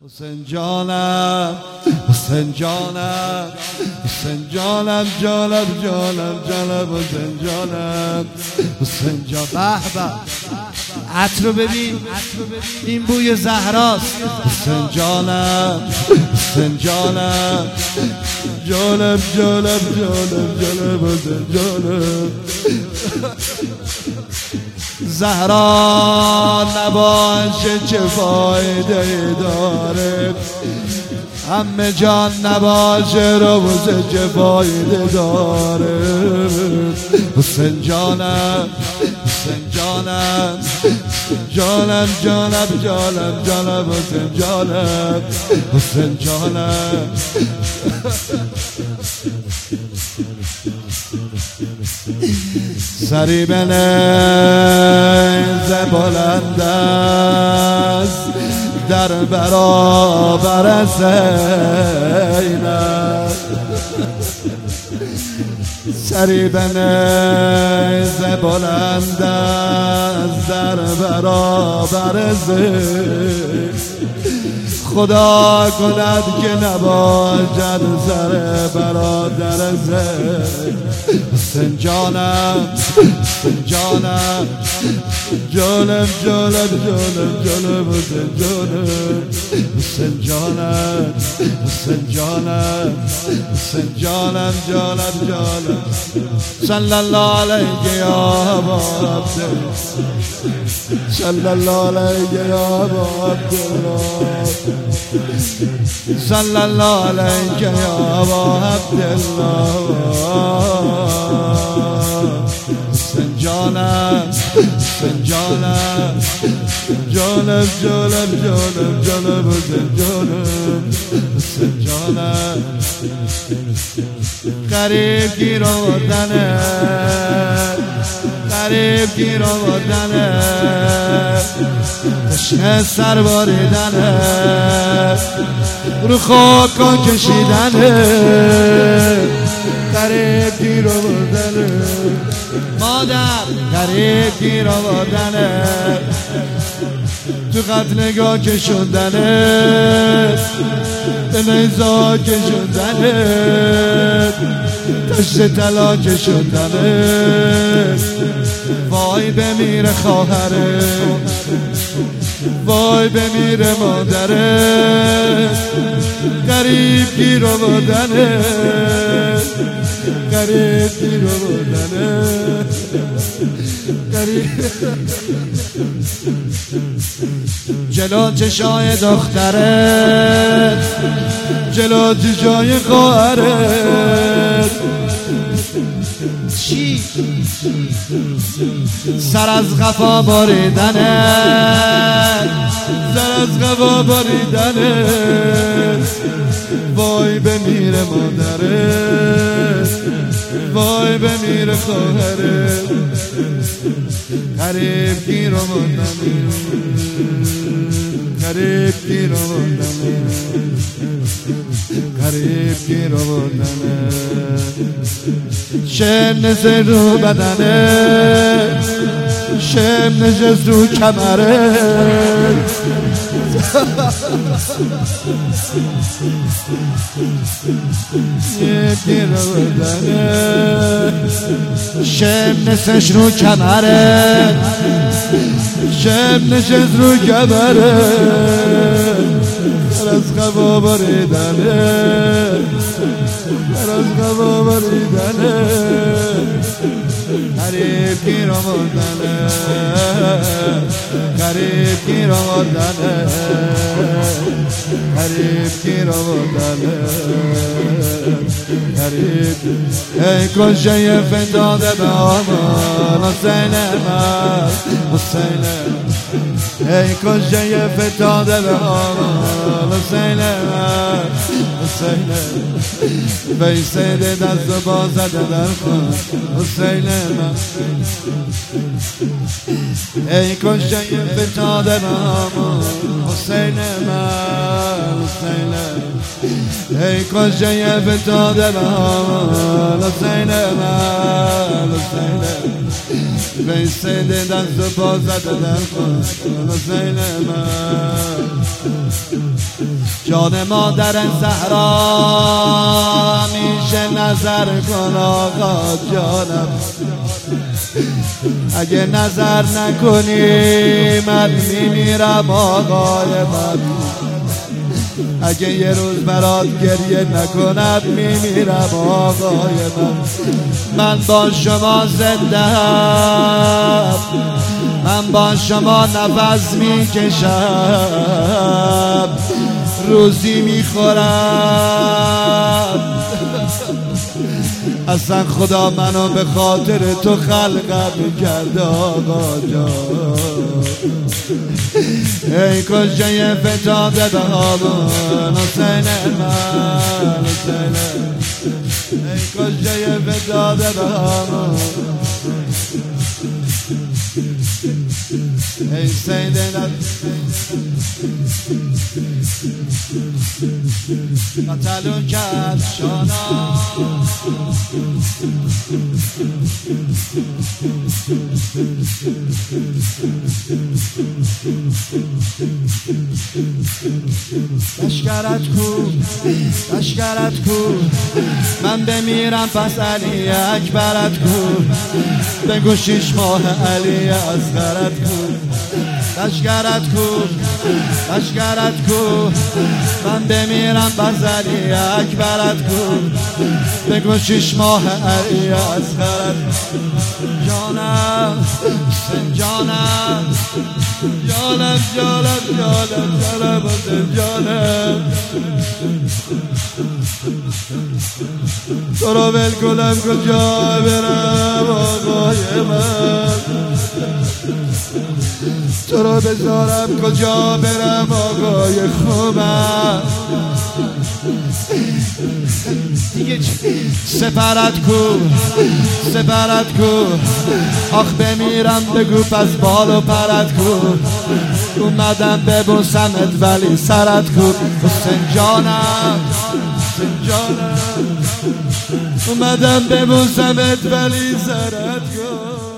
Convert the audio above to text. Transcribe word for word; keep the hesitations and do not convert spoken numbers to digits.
حسین جانم حسین جانم حسین جانم جانم جانم جانم حسین جانم حسین جان. به به عطر رو ببین، این بوی زهراست. حسین جانم حسین جانم جانم جانم جانم جانم حسین جانم. زهرا نباشه چه فایده داره، همه جان نباشه روزه چه فایده داره. حسین جانم حسین جانم جانم جانم جانم جانم حسین جانم حسین جانم. سری به نیز بلند است در برابر زینب، سری به نیز بلند است در برابر زینب. خدا کند که نباشد سر برادر زین. حسین جانم حسین جانم جانم جانم جانم جانم حسین جانم حسین جانم حسین جانم حسین جانم جانم جانم. صلی الله علیه یا ابا عبدالله، صلی الله علیه یا ابا عبدالله، صلی الله علیه یا ابا عبدالله. حسین جانم حسین جانم جانم جانم جانم جانم حسین جانم حسین جانم. غریب گیر آوردنه، غریب گیر آوردنه، تشنه سر باریدنه، رو خاکا کشیدنه. غریب گیر آوردنه مادر، غریب گیر آوردنه، تو قتلگاه کشوندنه، به نیزا کشوندنه، تشت طلا کشوندنه. وای بمیره خواهره، وای بمیره مادره، غریب گیر آوردنه، غریب گیر آوردنه، غریب. جلو چشای دخترت، جلو چشای خواهرت، چی؟ سر از قفا باریدنه، سر از قفا باریدنه. وای بمیره مادره، وای بمیره خواهره، غریب گیر آوردنه، غریب گیر آوردنه، غریب گیر آوردنه. شم نزد رو بدنه، شم نشست رو کمره، گیر آوردنه. شم نشست رو کمره، شم نشست رو کمره، سر از قفا باریدنه، سر از قفا باریدنه، غریب گیر آوردنه، غریب گیر آوردنه، غریب گیر آوردنه، غریب. ای کشه فتاده به آمان حسین من، حسین ای کشه فتاده به آمان حسین من، حسین بیسید دست و بازده در خون حسین من. ای کشه فتاده به آمان حسین من، حسینه ای کجه فتاده من حسینه من حسینه به سید دست و پا زده در کن حسینه من جان مادر زهرا میشه نظر کن آقا جانم اگه نظر نکنی من میمیرم آقای من اگه یه روز برات گریه نکنم میمیرم آقای من من با شما زنده من با شما نفس میکشم روزی میخورم اصلا خدا منو به خاطر تو خلقم کرده آقا جان ای کجه فتاده به آبان حسین من حسینه ای کجه فتاده به آبان ای سید قتلو کرد شانا لشکرت کو لشکرت کو من بمیرم پس علی اکبرت کو بگو شش ماه علی اصغرت کو لشکرت کو لشکرت کو من بمیرم پس علی اکبرت کو بگو شش ماه علی اصغرت جانم جانم جانم جانم جانم جانم جانم تو رو ول کنم کجا برم آقای من تو رو بذارم کجا برم آقای خوبم دیگه سپرت کو سپرت کو آخ بمیرم بگو پس بال و پرت کو اومدم ببوسمت ولی سرت کو حسین جانم حسین جانم اومدم ببوسمت ولی سرت کو